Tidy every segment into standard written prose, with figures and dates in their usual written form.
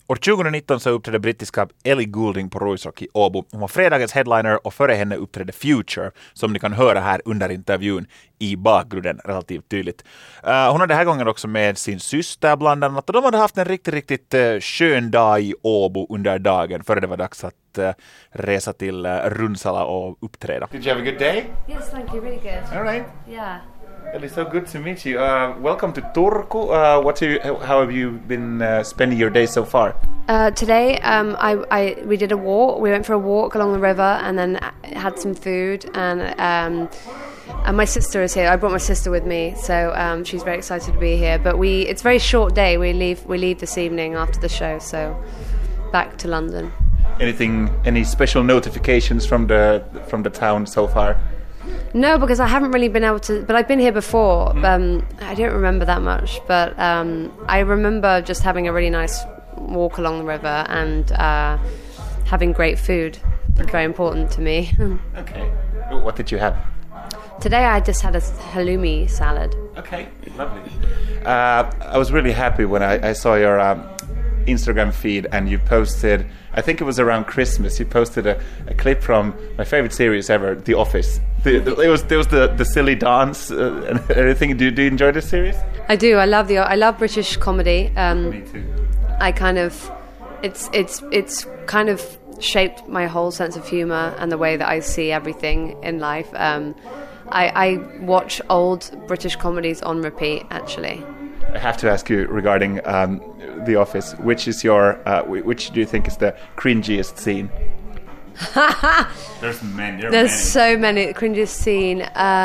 År 2019 så uppträdde brittiska Ellie Goulding på Ruisrock i Åbo. Hon var fredagens headliner och före henne uppträdde Future, som ni kan höra här under intervjun i bakgrunden relativt tydligt. Hon hade den här gången också med sin syster bland annat, och de hade haft en riktigt skön dag i Åbo under dagen före det var dags att resa till Runsala och uppträda. Did you have a good day? Yes, thank you. Really good. All right. Yeah. It's so good to meet you. Welcome to Turku. How have you been spending your day so far? Today, we did a walk. We went for a walk along the river, and then had some food. And my sister is here. I brought my sister with me, so she's very excited to be here. But it's a very short day. We leave this evening after the show, so back to London. Any special notifications from the town so far? No, because I haven't really been able to, but I've been here before. I don't remember that much, but I remember just having a really nice walk along the river and having great food. It's very important to me. Okay. What did you have? Today I just had a halloumi salad. Okay, lovely. I was really happy when I saw your Instagram feed and you posted, I think it was around Christmas, you posted a clip from my favorite series ever, The Office. There was the silly dance and everything. Do you enjoy this series? I do. I love British comedy. Me too. I kind of, it's kind of shaped my whole sense of humor and the way that I see everything in life. I watch old British comedies on repeat, actually. I have to ask you regarding The Office. Which do you think is the cringiest scene? There's many. There's so many. The cringiest scene.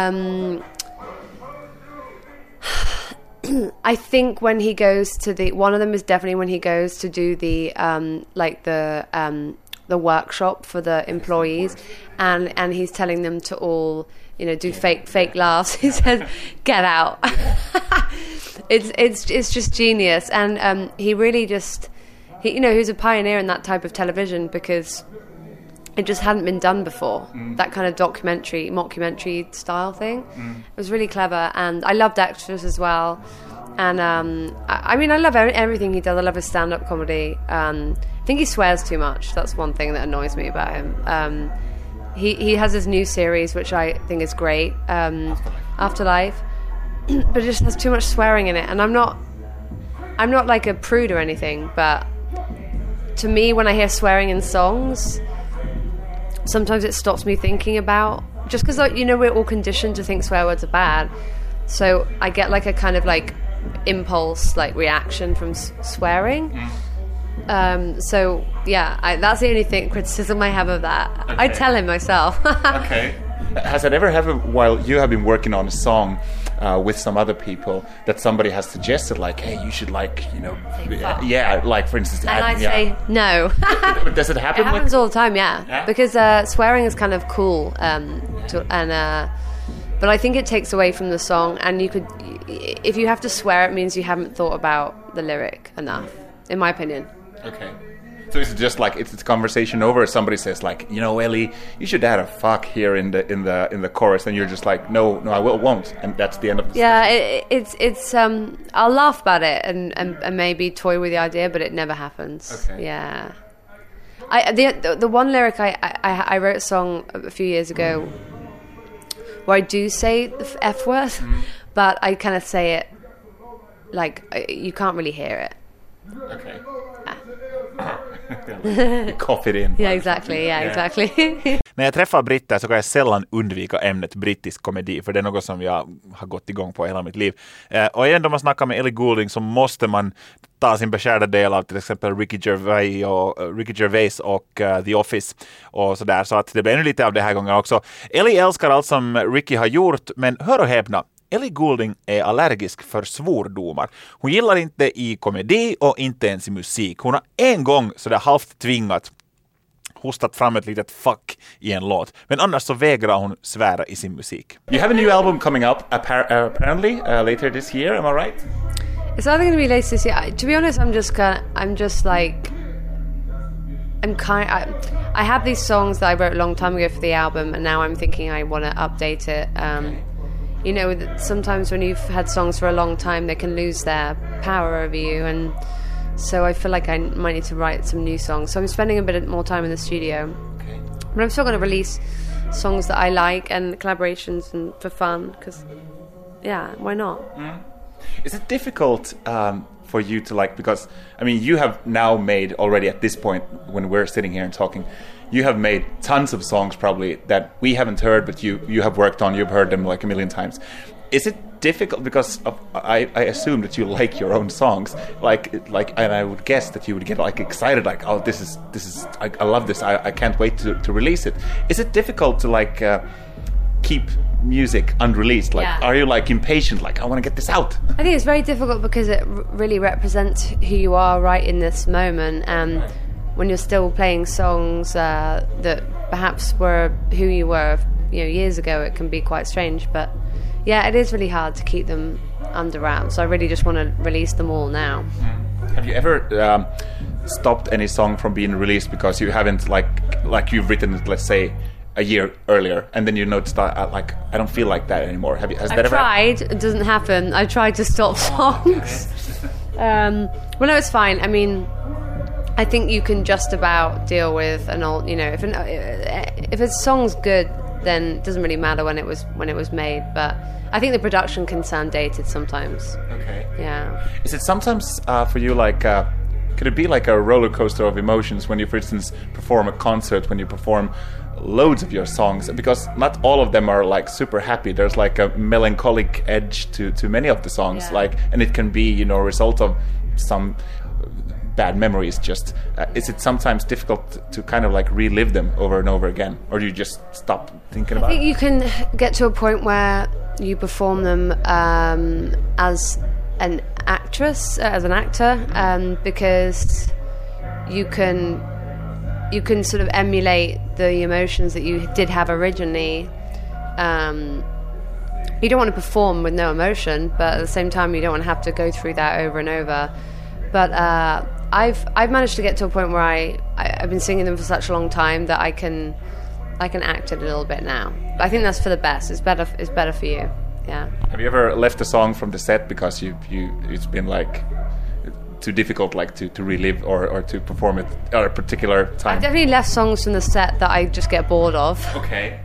I think when he goes to one of them is definitely when he goes to do the workshop for the employees, and he's telling them to all, do fake laughs. He says, "Get out." It's just genius, and he really he's a pioneer in that type of television because it just hadn't been done before. That kind of mockumentary style thing. It was really clever, and I loved extras as well. And I love everything he does. I love his stand-up comedy. I think he swears too much. That's one thing that annoys me about him. He has his new series, which I think is great, Afterlife, but it just has too much swearing in it. And I'm not like a prude or anything, but to me, when I hear swearing in songs, sometimes it stops me thinking about, just because we're all conditioned to think swear words are bad, so I get like a kind of like impulse reaction from swearing. So yeah, that's the only criticism I have of that. Okay. I tell him myself. Okay. Has it ever happened while you have been working on a song with some other people that somebody has suggested, like, hey, you should for instance, and I say no. Does it happen? It happens all the time, yeah. Because swearing is kind of cool, but I think it takes away from the song. And if you have to swear, it means you haven't thought about the lyric enough, in my opinion. Okay. So is it just like it's a conversation over? Somebody says like, Ellie, you should add a fuck here in the chorus, and you're just like, no, I won't, and that's the end of the song. It's I'll laugh about it and maybe toy with the idea, but it never happens. Okay. Yeah. The one lyric I wrote a song a few years ago where I do say the F word, but I kind of say it like you can't really hear it. Okay. Cough it in. Yeah, exactly. När jag träffar britter så kan jag sällan undvika ämnet brittisk komedi, för det är något som jag har gått igång på hela mitt liv. Och igen, då man snackar med Ellie Goulding så måste man ta sin beskärda del av till exempel Ricky Gervais och The Office och sådär, så att det blir ännu lite av det här gången också. Ellie älskar allt som Ricky har gjort, men hör och häpna, Ellie Goulding är allergisk för svordomar. Hon gillar inte i komedi och inte ens i musik. Hon har en gång sådär halvt tvingat hostat fram ett litet fuck i en låt. Men annars så vägrar hon svära i sin musik. You have a new album coming up apparently later this year, am I right? It's either going to be later this year. To be honest, I have these songs that I wrote a long time ago for the album, and now I'm thinking I want to update it. Sometimes when you've had songs for a long time, they can lose their power over you, and So I feel like I might need to write some new songs. So I'm spending a bit more time in the studio. Okay. But I'm still going to release songs that I like and collaborations and for fun, because, yeah, why not? Is it difficult for you to like, because, I mean, you have now made already at this point, when we're sitting here and talking, you have made tons of songs probably that we haven't heard, but you have worked on, you've heard them like a million times. Is it difficult because I assume that you like your own songs, like, and I would guess that you would get like excited, like, oh, this is I love this, I can't wait to release it. Is it difficult to like keep music unreleased? Like, are you like impatient, like, I want to get this out? I think it's very difficult because it really represents who you are right in this moment. When you're still playing songs that perhaps were who you were, years ago, it can be quite strange. But yeah, it is really hard to keep them under wraps. I really just want to release them all now. Have you ever stopped any song from being released because you haven't like you've written it, let's say, a year earlier, and then you noticed that like, I don't feel like that anymore? Has that ever tried? It doesn't happen. I tried to stop songs. Well, no, it's fine. I mean, I think you can just about deal with an old, if a song's good, then it doesn't really matter when it was made. But I think the production can sound dated sometimes. Okay. Yeah. Is it sometimes for you like, could it be like a roller coaster of emotions when you, for instance, perform a concert, when you perform loads of your songs? Because not all of them are like super happy. There's like a melancholic edge to many of the songs, like, and it can be, a result of some bad memories. Just is it sometimes difficult to kind of like relive them over and over again, or do you just stop thinking about it? I think you can get to a point where you perform them as an actress, as an actor, because you can sort of emulate the emotions that you did have originally. You don't want to perform with no emotion, but at the same time you don't want to have to go through that over and over. But I've managed to get to a point where I've been singing them for such a long time that I can act it a little bit now. But I think that's for the best. It's better for you. Yeah. Have you ever left a song from the set because it's been like too difficult, like to relive or to perform it at a particular time? I've definitely left songs from the set that I just get bored of. Okay.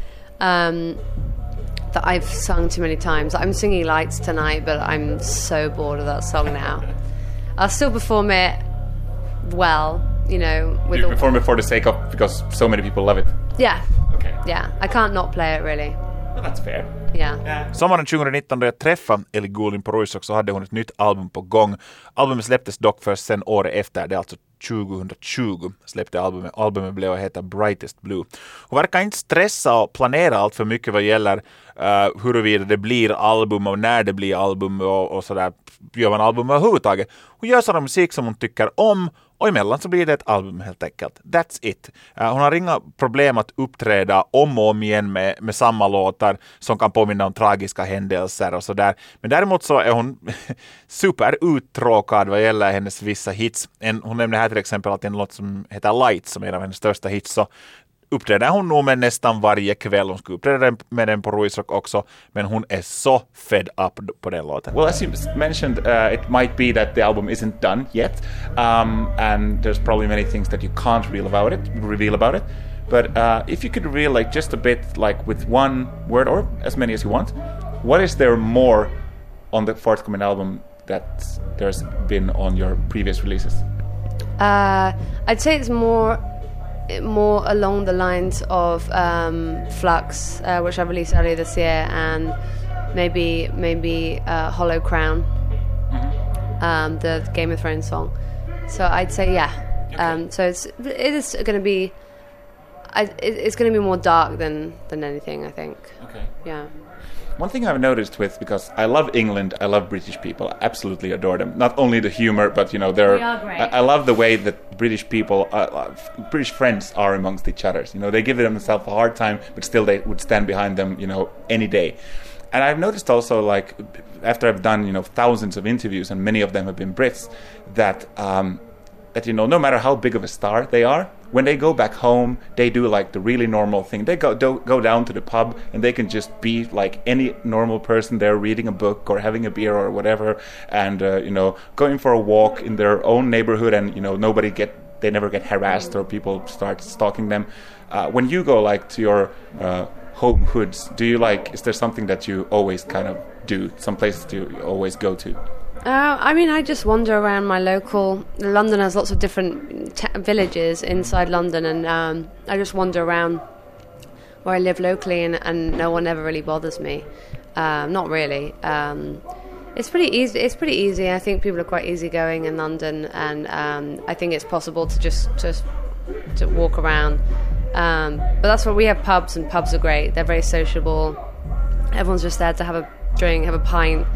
That I've sung too many times. I'm singing Lights tonight, but I'm so bored of that song now. I'll still perform it well, with you perform it for the sake of, because so many people love it. Yeah. Okay. Yeah, I can't not play it really. Well, that's fair. Yeah. Sommaren 2019 då jag träffade Ellie Goulding på Ruisrock så hade hon ett nytt album på gång. Albumet släpptes dock först sen året efter, det är alltså 2020 släppte albumet. Albumet blev att heta Brightest Blue. Hon verkar inte stressa och planera allt för mycket vad gäller huruvida det blir album och när det blir album och sådär. Gör man album överhuvudtaget. Hon gör sådan musik som hon tycker om, och emellan så blir det ett album helt enkelt. That's it. Hon har inga problem att uppträda om och om igen med samma låtar som kan påminna om tragiska händelser och sådär. Men däremot så är hon superuttråkad vad gäller hennes vissa hits. Hon nämnde här till exempel att en låt som heter Lights, som är en av hennes största hits, så uppträder hon nog med nästan varje kväll. Hon skulle uppträda med den på Ruisrock också, men hon är så fed up på den låten. Well, as you mentioned, it might be that the album isn't done yet, and there's probably many things that you can't reveal about it. But if you could reveal like just a bit, like with one word or as many as you want, what is there more on the forthcoming album that there's been on your previous releases? I'd say it's more along the lines of Flux, which I released earlier this year, and maybe Hollow Crown, the Game of Thrones song. So I'd say okay. So it is going to be it's going to be more dark than anything, I think. Okay. Yeah. One thing I've noticed because I love England, I love British people, I absolutely adore them. Not only the humor, but they are great. I love the way that British people, British friends are amongst each other. They give themselves a hard time, but still they would stand behind them, any day. And I've noticed also, like, after I've done, thousands of interviews, and many of them have been Brits, that no matter how big of a star they are, when they go back home, they do like the really normal thing. They go down to the pub and they can just be like any normal person there, reading a book or having a beer or whatever, and going for a walk in their own neighborhood, and they never get harassed or people start stalking them. When you go like to your home hoods, is there something that you always kind of do? Some places you always go to? I just wander around my local. London has lots of different villages inside London, and I just wander around where I live locally, and no one ever really bothers me. Not really. It's pretty easy. It's pretty easy. I think people are quite easygoing in London, and I think it's possible to just to walk around. But that's what we have. Pubs, and pubs are great. They're very sociable. Everyone's just there to have a drink, have a pint,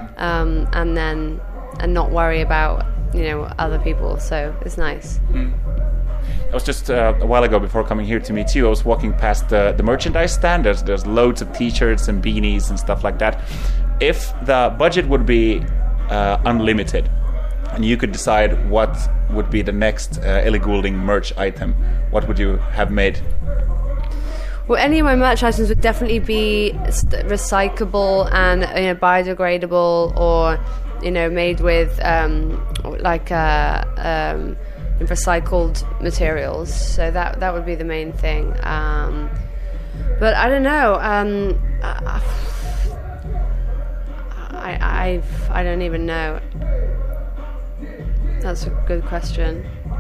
and not worry about other people. So it's nice. I was just a while ago, before coming here to meet you, I was walking past the merchandise stand. There's loads of t-shirts and beanies and stuff like that. If the budget would be unlimited and you could decide what would be the next Ellie Goulding merch item, what would you have made? Well, any of my merch items would definitely be recyclable and biodegradable, or made with recycled materials. So that would be the main thing. But I don't know. I don't even know. That's a good question.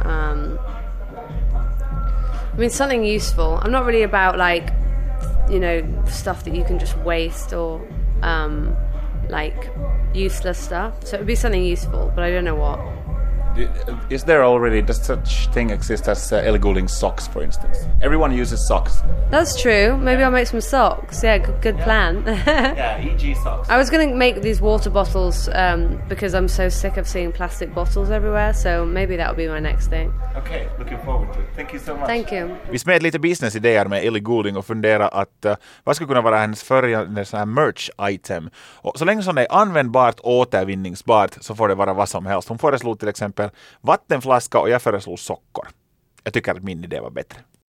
Something useful. I'm not really about stuff that you can just waste, or useless stuff. So it would be something useful, but I don't know what. Is there already, does such thing exist as Ellie Goulding socks, for instance? Everyone uses socks. That's true. Maybe I'll make some socks. Yeah, good plan. Yeah, e.g. socks. I was going to make these water bottles because I'm so sick of seeing plastic bottles everywhere, so maybe that'll be my next thing. Okay, looking forward to it. Thank you so much. Thank you. Vi smed lite businessidéer med Ellie Goulding och fundera att vad skulle kunna vara hennes följande så här merch-item. Och så länge som det är användbart, återvinningsbart, så får det vara vad som helst. Hon föreslog till exempel vattenflaska och jag föreslog sockor. Jag tycker att min idé var bättre.